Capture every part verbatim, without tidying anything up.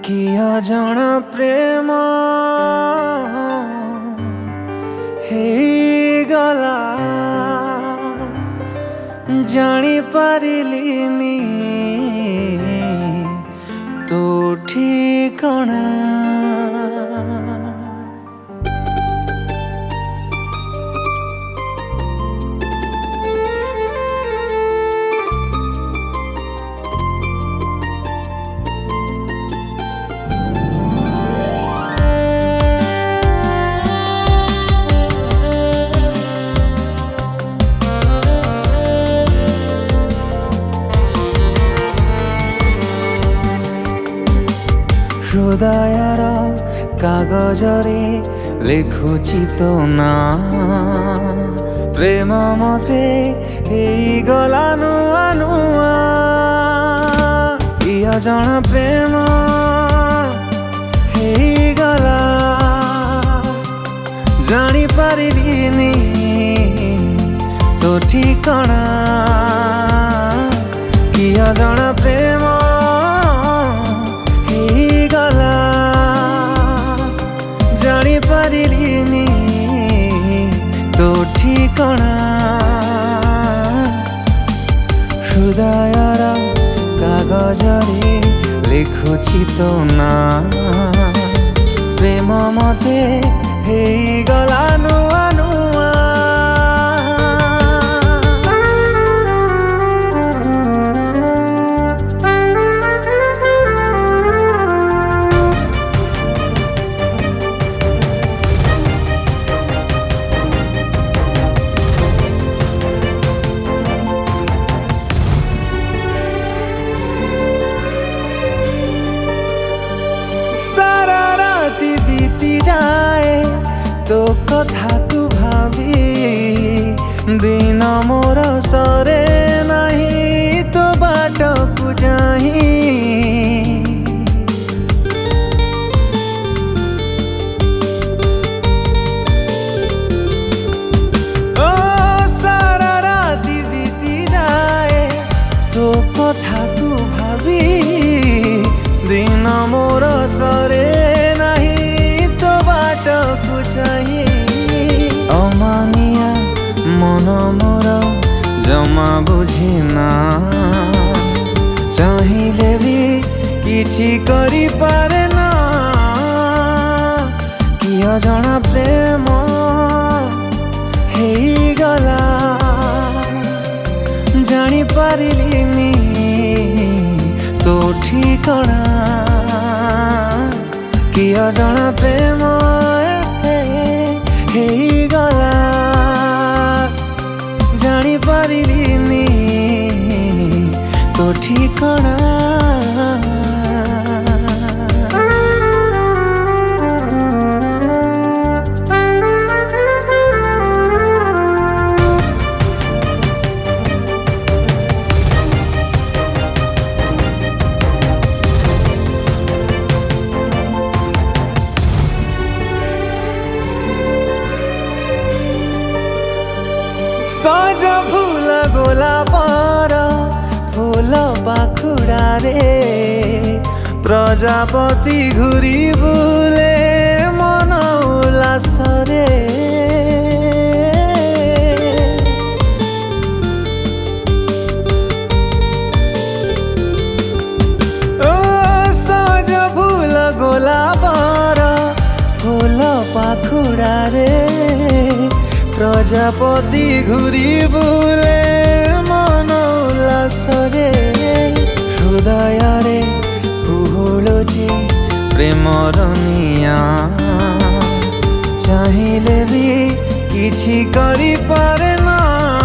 किया जाना प्रेम हे गला जानी पारिलिनी तो ठिकाना। हृदयर कागजरे लिखुची तो ना प्रेम मते गला नुआ नुआ। किया जाना प्रेम हे गला जानी पारिलिनी तो ठिकाना। किया जाना प्रेम जानी पारिलिनी तो ठिकाना। हृदयर कागजरे लिखुची तो ना प्रेम मते हे गला नुआ नुआ। बीती जाए तो कथा तू भावी दिन मोर सरे नहीं तो बाट को जाही। ओ सारा राती बीती जाए तो कथा तू भावी दिन मोर सरे अमानिया मन मोर जमा बुझीना चाहिए भी किछि करि पारे ना। किया जाना प्रेम हे गला जानी पारिलिनी तो ठिकाना। किया जाना प्रेम हे गला जानी पारिलिनी तो ठिकाना। सज फूल गोलापर फूल पाखुड़ा रे प्रजापति घुरी बुले मन उल्लास रे। ओ सज फूल गोलापर फूल पाखुड़ा रे प्रजापति घुरी बुले मन उल्लास रे। हृदय रे कुहुलुची प्रेमर निया चाहिए भी किछि करि पारे ना।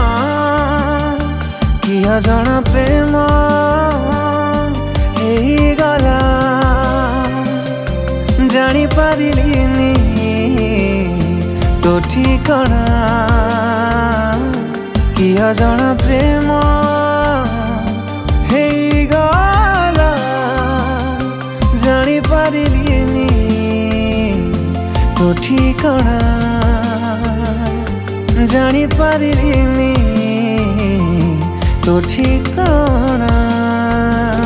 किया जाना प्रेम हे गला जानी पारिलिनी तो ठिकाना। किया जाना प्रेम हे गला जानी पारिलिनी तो ठिकाना। जानी पारिलिनी तो ठिकाना।